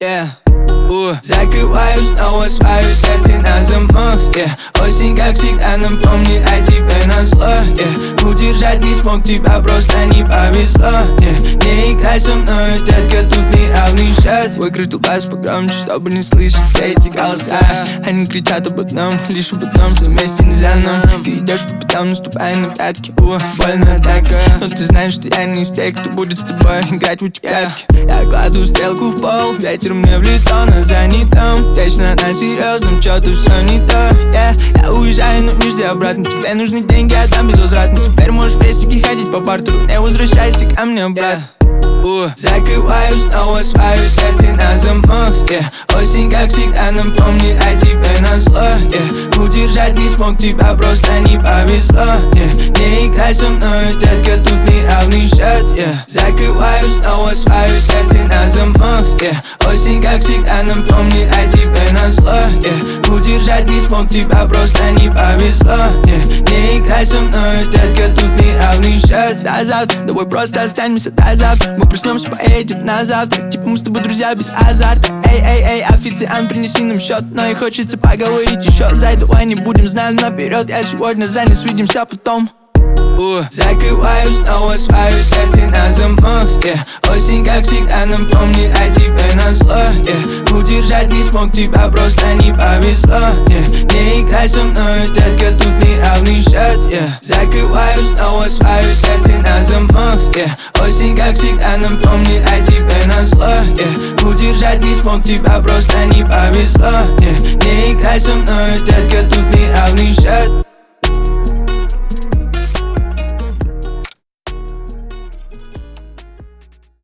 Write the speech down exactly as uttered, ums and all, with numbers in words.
Yeah. Uh. Закрываю снова свое сердце на замок, yeah. Осень, как всегда, напомнит о тебе назло, yeah. Удержать не смог, тебя просто не повезло, yeah. Не играй со мной, детка, тут неравный счет. Выкрутил бас погромче, чтобы не слышать все эти голоса. Они кричат об одном, лишь об одном, что вместе нельзя нам. Ты идешь по пятам, наступая на пятки, uh, больно так. Но ты знаешь, что я не из тех, кто будет с тобой играть в эти пятки. Я кладу стрелку в пол, ветер мне в лицо на занятом. Точно на серьезном, чё-то все не то, yeah. Я уезжаю, но не жди обратно. Тебе нужны деньги, а там безвозвратно. Теперь можешь в пестике ходить по бартеру. Не возвращайся ко мне, брат, yeah. Uh. Закрываю снова свое сердце на замок, yeah. Осень, как всегда, напомнит о тебе назло, yeah. Удержать не смог, тебя просто не повезло, yeah. Не играй со мной, детка, тут неравный счет, yeah. Закрываю снова свое сердце на замок, yeah. Осень, как всегда, напомнит о тебе назло, yeah. Удержать не смог, тебя просто не повезло, yeah. Не играй со мной, детка, тут неравный счет. До завтра, давай просто останемся до завтра. Мы проснемся, поедем на завтрак. Типа мы с тобой друзья без азарта. Эй, эй, эй, официант, принеси нам счет. Но и хочется поговорить еще. Зай, давай не будем знать наперед. Я сегодня занят, увидимся потом. Uh. Закрываю снова свое сердце на замок, yeah. Осень, как всегда, напомнит о тебе назло, yeah. Удержать не смог, тебя просто не повезло, yeah. Не играй со мной, детка, тут неравный счет, yeah. Закрываю снова свое сердце на замок, yeah. Осень, как всегда, напомнит о тебе назло, yeah. Удержать не смог, тебя просто не повезло, yeah. Не играй со мной, детка, тут неравный счет.